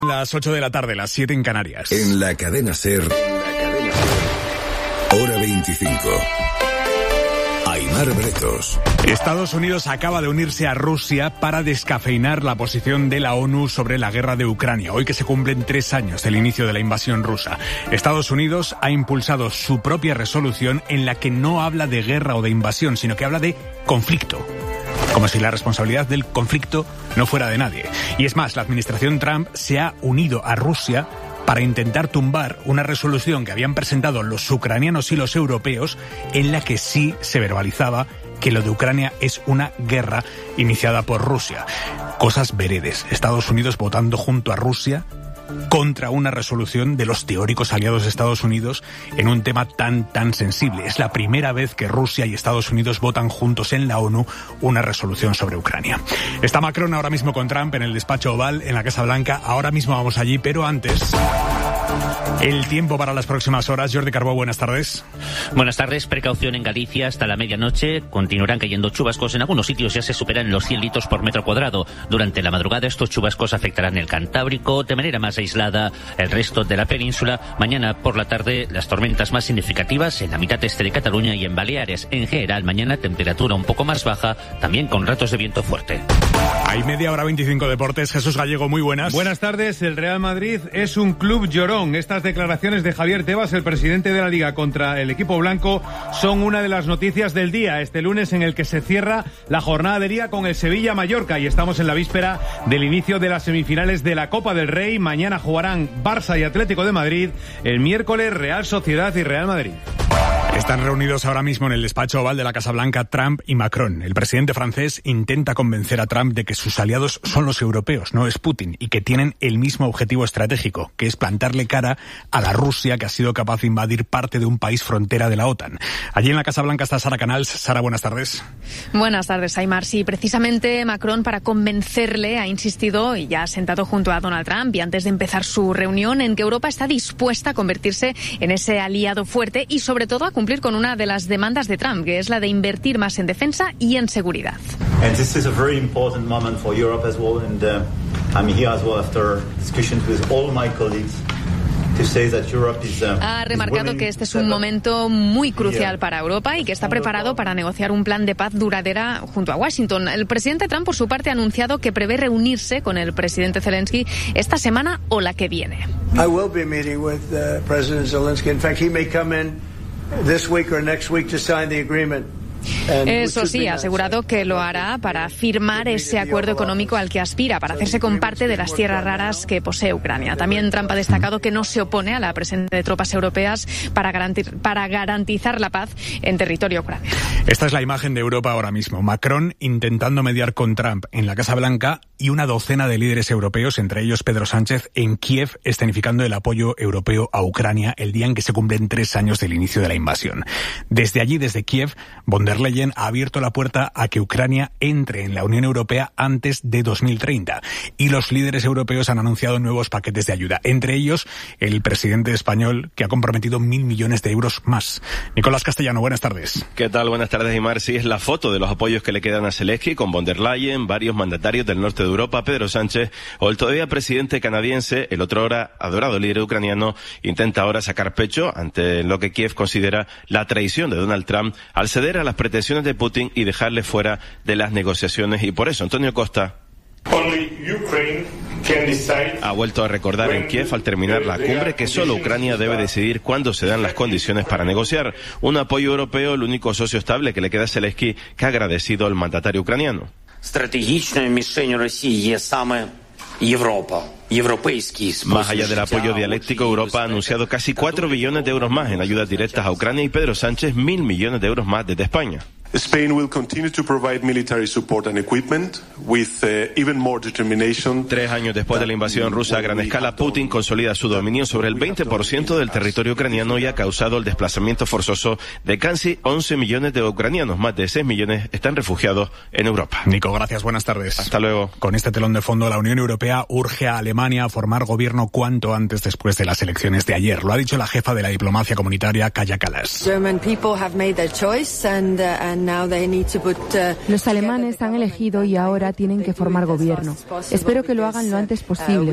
Las 8 de la tarde, las 7 en Canarias. En la cadena SER, hora 25. Aimar Bretos. Estados Unidos acaba de unirse a Rusia para descafeinar la posición de la ONU sobre la guerra de Ucrania, hoy que se cumplen 3 años del inicio de la invasión rusa. Estados Unidos ha impulsado su propia resolución en la que no habla de guerra o de invasión, sino que habla de conflicto. Como si la responsabilidad del conflicto no fuera de nadie. Y es más, la administración Trump se ha unido a Rusia para intentar tumbar una resolución que habían presentado los ucranianos y los europeos en la que sí se verbalizaba que lo de Ucrania es una guerra iniciada por Rusia. Cosas veredes. Estados Unidos votando junto a Rusia contra una resolución de los teóricos aliados de Estados Unidos en un tema tan sensible. Es la primera vez que Rusia y Estados Unidos votan juntos en la ONU una resolución sobre Ucrania. Está Macron ahora mismo con Trump en el despacho Oval, en la Casa Blanca. Ahora mismo vamos allí, pero antes, el tiempo para las próximas horas. Jordi Carbó, buenas tardes. Buenas tardes. Precaución en Galicia hasta la medianoche. Continuarán cayendo chubascos. En algunos sitios ya se superan los 100 litros por metro cuadrado. Durante la madrugada estos chubascos afectarán el Cantábrico de manera más aislada el resto de la península. Mañana por la tarde las tormentas más significativas en la mitad este de Cataluña y en Baleares. En general mañana temperatura un poco más baja, también con ratos de viento fuerte. Hay media hora 25 deportes. Jesús Gallego, muy buenas. Buenas tardes. El Real Madrid es un club llorón. Estas declaraciones de Javier Tebas, el presidente de la Liga, contra el equipo blanco son una de las noticias del día. Este lunes en el que se cierra la jornada de Liga con el Sevilla-Mallorca y estamos en la víspera del inicio de las semifinales de la Copa del Rey. Mañana jugarán Barça y Atlético de Madrid. El miércoles Real Sociedad y Real Madrid. Están reunidos ahora mismo en el despacho Oval de la Casa Blanca Trump y Macron. El presidente francés intenta convencer a Trump de que sus aliados son los europeos, no es Putin, y que tienen el mismo objetivo estratégico, que es plantarle cara a la Rusia que ha sido capaz de invadir parte de un país frontera de la OTAN. Allí en la Casa Blanca está Sara Canals. Sara, buenas tardes. Buenas tardes, Aimar. Sí, precisamente Macron, para convencerle, ha insistido y ya ha sentado junto a Donald Trump y antes de empezar su reunión en que Europa está dispuesta a convertirse en ese aliado fuerte y sobre todo a cumplir con una de las demandas de Trump, que es la de invertir más en defensa y en seguridad. And this is a very important moment for Europe as well, and I'm here as well after discussions with all my colleagues. Ha remarcado que este es un momento muy crucial para Europa y que está preparado para negociar un plan de paz duradera junto a Washington. El presidente Trump, por su parte, ha anunciado que prevé reunirse con el presidente Zelensky esta semana o la que viene. I will be meeting with President Zelensky. In fact, he may come in this week or next week to sign the agreement. Eso sí, ha asegurado que lo hará para firmar ese acuerdo económico al que aspira, para hacerse con parte de las tierras raras que posee Ucrania. También Trump ha destacado que no se opone a la presencia de tropas europeas para garantizar la paz en territorio ucraniano. Esta es la imagen de Europa ahora mismo. Macron intentando mediar con Trump en la Casa Blanca y una docena de líderes europeos, entre ellos Pedro Sánchez, en Kiev, escenificando el apoyo europeo a Ucrania el día en que se cumplen 3 años del inicio de la invasión. Desde allí, desde Kiev, von der Leyen ha abierto la puerta a que Ucrania entre en la Unión Europea antes de 2030 y los líderes europeos han anunciado nuevos paquetes de ayuda, entre ellos el presidente español, que ha comprometido 1.000 millones de euros más. Nicolás Castellano, buenas tardes. ¿Qué tal? Buenas tardes, Aimar. Sí, es la foto de los apoyos que le quedan a Zelensky con von der Leyen, varios mandatarios del norte de Europa, Pedro Sánchez o el todavía presidente canadiense. El otrora adorado líder ucraniano intenta ahora sacar pecho ante lo que Kiev considera la traición de Donald Trump al ceder a las pretensiones de Putin y dejarle fuera de las negociaciones. Y por eso Antonio Costa ha vuelto a recordar en Kiev al terminar la cumbre que solo Ucrania debe decidir cuándo se dan las condiciones para negociar. Un apoyo europeo, el único socio estable que le queda a Zelensky, que ha agradecido al mandatario ucraniano. Más allá del apoyo dialéctico, Europa ha anunciado casi 4 billones de euros más en ayudas directas a Ucrania y Pedro Sánchez 1.000 millones de euros más desde España. Spain will continue to provide military support and equipment with even more determination. 3 años después de la invasión rusa a gran escala, Putin consolida su dominio sobre el 20% del territorio ucraniano y ha causado el desplazamiento forzoso de casi 11 millones de ucranianos. Más de 6 millones están refugiados en Europa. Nico, gracias. Buenas tardes. Hasta luego. Con este telón de fondo, la Unión Europea urge a Alemania a formar gobierno cuanto antes después de las elecciones de ayer. Lo ha dicho la jefa de la diplomacia comunitaria, Kaja Kallas. Los alemanes han elegido y ahora tienen que formar gobierno. Espero que lo hagan lo antes posible,